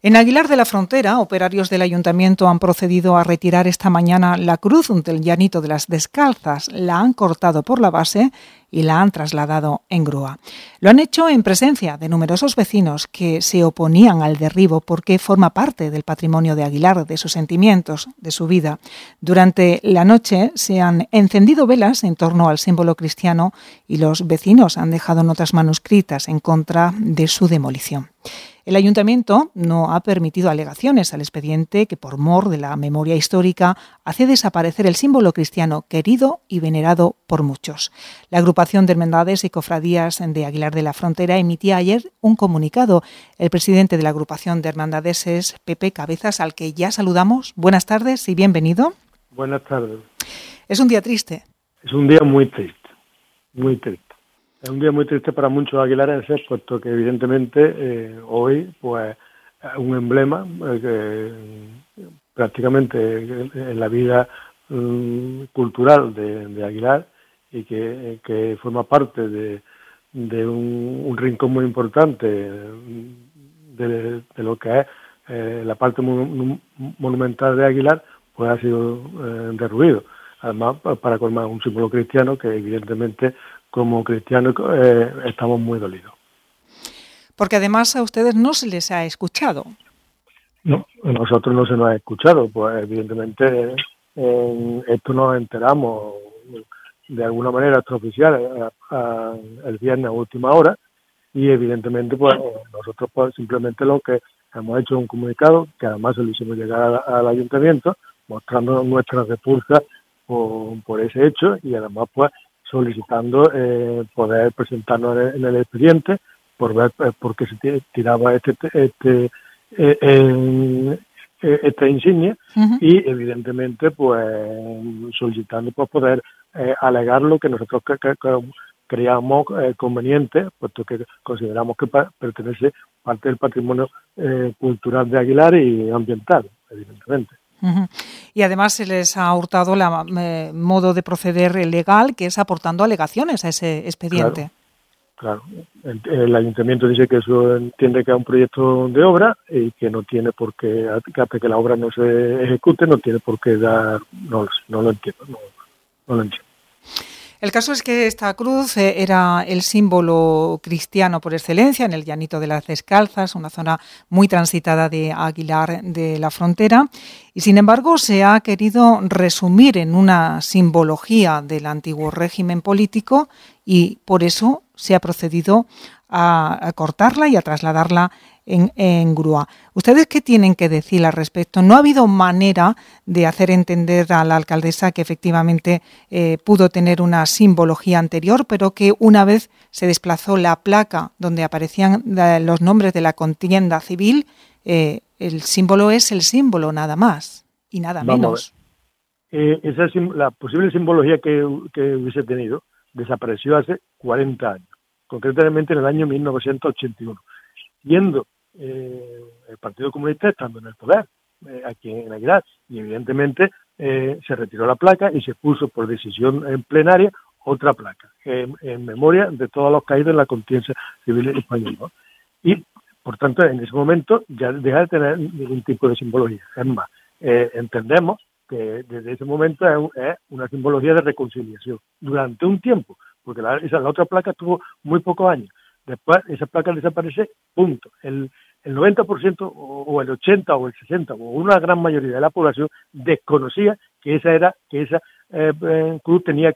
En Aguilar de la Frontera, operarios del ayuntamiento han procedido a retirar esta mañana la cruz del Llanito de las Descalzas. La han cortado por la base y la han trasladado en grúa. Lo han hecho en presencia de numerosos vecinos que se oponían al derribo porque forma parte del patrimonio de Aguilar, de sus sentimientos, de su vida. Durante la noche se han encendido velas en torno al símbolo cristiano y los vecinos han dejado notas manuscritas en contra de su demolición. El ayuntamiento no ha permitido alegaciones al expediente que, por mor de la memoria histórica, hace desaparecer el símbolo cristiano querido y venerado por muchos. La agrupación de hermandades y cofradías de Aguilar de la Frontera emitía ayer un comunicado. El presidente de la agrupación de hermandades es Pepe Cabezas, al que ya saludamos. Buenas tardes y bienvenido. Buenas tardes. Es un día triste. Es un día muy triste, muy triste. Es un día muy triste para muchos aguilarenses, puesto que evidentemente hoy pues es un emblema que prácticamente en la vida cultural de Aguilar y que forma parte de un rincón muy importante de lo que es la parte monumental de Aguilar, pues ha sido derruido. Además, para colmar un símbolo cristiano que evidentemente como cristianos estamos muy dolidos. Porque además a ustedes no se les ha escuchado. No, a nosotros no se nos ha escuchado, pues evidentemente esto nos enteramos de alguna manera extraoficial el viernes a última hora y evidentemente pues nosotros pues, simplemente lo que hemos hecho es un comunicado que además se lo hicimos llegar al ayuntamiento mostrando nuestra repulsa por ese hecho y además pues solicitando poder presentarnos en el expediente por ver por qué se tiraba esta insignia y evidentemente pues solicitando pues poder alegar lo que nosotros creíamos conveniente, puesto que consideramos que pertenece parte del patrimonio cultural de Aguilar y ambiental, evidentemente. Y además se les ha hurtado el modo de proceder legal, que es aportando alegaciones a ese expediente. Claro. El ayuntamiento dice que eso entiende que es un proyecto de obra y que no tiene por qué, hasta que la obra no se ejecute, no tiene por qué dar, no lo entiendo, no lo entiendo. El caso es que esta cruz era el símbolo cristiano por excelencia en el Llanito de las Descalzas, una zona muy transitada de Aguilar de la Frontera, y sin embargo se ha querido resumir en una simbología del antiguo régimen político y por eso se ha procedido a cortarla y a trasladarla en grúa. ¿Ustedes qué tienen que decir al respecto? ¿No ha habido manera de hacer entender a la alcaldesa que efectivamente pudo tener una simbología anterior, pero que una vez se desplazó la placa donde aparecían los nombres de la contienda civil, el símbolo es el símbolo nada más y nada menos? La posible simbología que hubiese tenido desapareció hace 40 años, concretamente en el año 1981, siendo el Partido Comunista estando en el poder aquí en Aguilar y evidentemente se retiró la placa y se puso por decisión en plenaria otra placa en memoria de todos los caídos en la contienda civil española, ¿no? Y por tanto en ese momento ya deja de tener ningún tipo de simbología. Es más, entendemos que desde ese momento es una simbología de reconciliación durante un tiempo, porque la otra placa tuvo muy pocos años. Después esa placa desaparece, punto. El 90% o el 80% o el 60% o una gran mayoría de la población desconocía que esa cruz tenía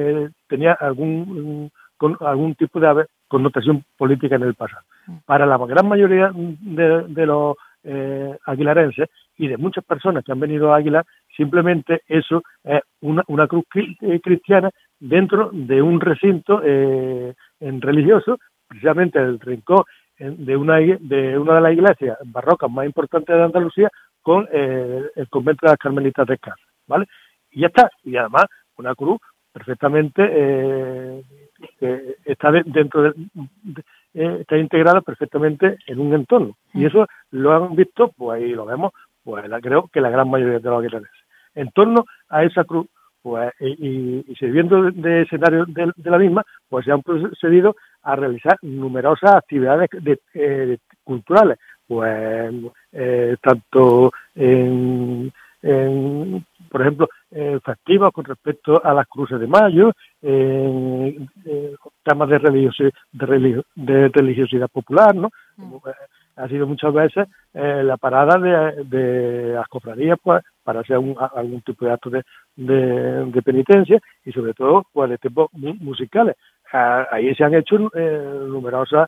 algún tipo de connotación política en el pasado. Para la gran mayoría de los aguilarenses y de muchas personas que han venido a Aguilar, simplemente eso es una cruz cristiana dentro de un recinto religioso, precisamente el rincón de una de las iglesias barrocas más importantes de Andalucía, con el convento de las Carmelitas Descalzas, ¿vale? Y ya está. Y además una cruz perfectamente que está está integrada perfectamente en un entorno. Y eso lo han visto, pues ahí lo vemos, pues creo que la gran mayoría de los aguilarenses. En torno a esa cruz, pues y sirviendo de escenario de la misma, pues se han procedido a realizar numerosas actividades culturales, pues tanto por ejemplo, festivas con respecto a las cruces de mayo, temas de religiosidad popular, ¿no? Ha sido muchas veces la parada de las cofradías, pues, para hacer algún tipo de acto de penitencia, y sobre todo pues de tipos musicales. Ahí se han hecho numerosas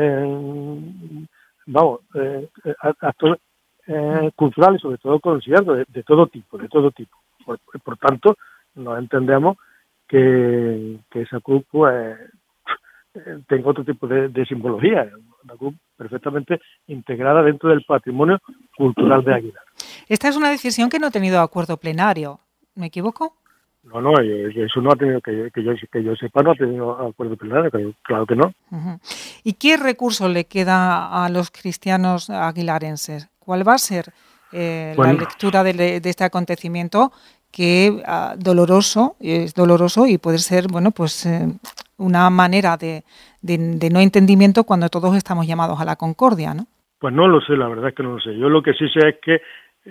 actos culturales, sobre todo conciertos de todo tipo. Por tanto, nos entendemos que esa cruz pues tenga otro tipo de simbología, una cruz perfectamente integrada dentro del patrimonio cultural de Aguilar. Esta es una decisión que no ha tenido acuerdo plenario, ¿me equivoco? No, eso no ha tenido, que yo sepa, no ha tenido acuerdo plenario, claro que no. Uh-huh. ¿Y qué recurso le queda a los cristianos aguilarenses? ¿Cuál va a ser la lectura de este acontecimiento que es doloroso y puede ser, bueno, pues una manera de no entendimiento cuando todos estamos llamados a la concordia, ¿no? Pues no lo sé, la verdad es que no lo sé. Yo lo que sí sé es que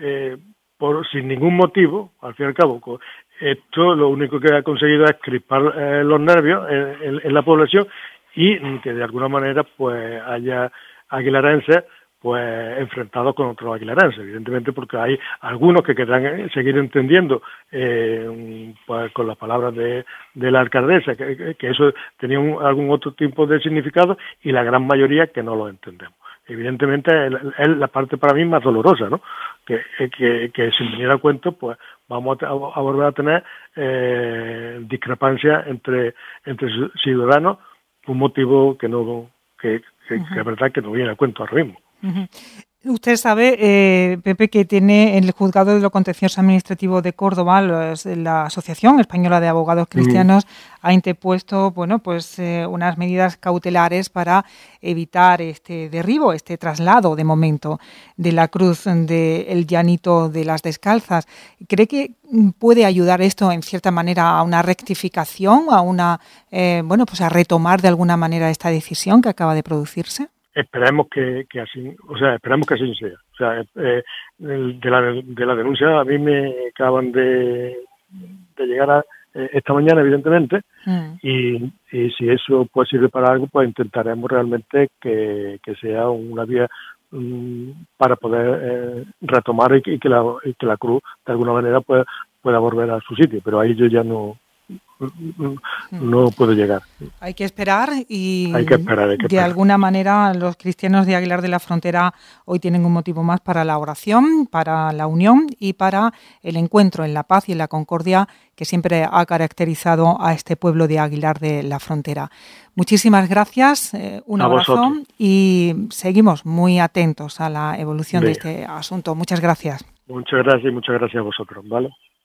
sin ningún motivo, al fin y al cabo, esto lo único que ha conseguido es crispar los nervios en la población, y que de alguna manera pues haya aguilarenses pues enfrentados con otros aguilarenses, evidentemente, porque hay algunos que querrán seguir entendiendo pues con las palabras de la alcaldesa que eso tenía algún otro tipo de significado, y la gran mayoría que no lo entendemos. Evidentemente es la parte para mí más dolorosa, ¿no? Que sin venir a cuento, pues vamos a volver a tener discrepancias entre ciudadanos, un motivo que es verdad que no viene a cuento ahora mismo. Uh-huh. Usted sabe, Pepe, que tiene en el Juzgado de lo Contencioso Administrativo de Córdoba la Asociación Española de Abogados Cristianos ha interpuesto, bueno, pues unas medidas cautelares para evitar este derribo, este traslado de momento de la cruz del Llanito de las Descalzas. ¿Cree que puede ayudar esto en cierta manera a una rectificación, a pues a retomar de alguna manera esta decisión que acaba de producirse? Esperemos que así, esperemos que así sea. De la denuncia a mí me acaban de llegar esta mañana, evidentemente, y si eso pues sirve para algo, pues intentaremos realmente que sea una vía para poder retomar y que la cruz de alguna manera pueda volver a su sitio, pero ahí yo ya no puedo llegar. Hay que esperar y hay que esperar. De alguna manera los cristianos de Aguilar de la Frontera hoy tienen un motivo más para la oración, para la unión y para el encuentro en la paz y en la concordia que siempre ha caracterizado a este pueblo de Aguilar de la Frontera. Muchísimas gracias, un abrazo y seguimos muy atentos a la evolución de este asunto. Muchas gracias. Muchas gracias y muchas gracias a vosotros, ¿vale?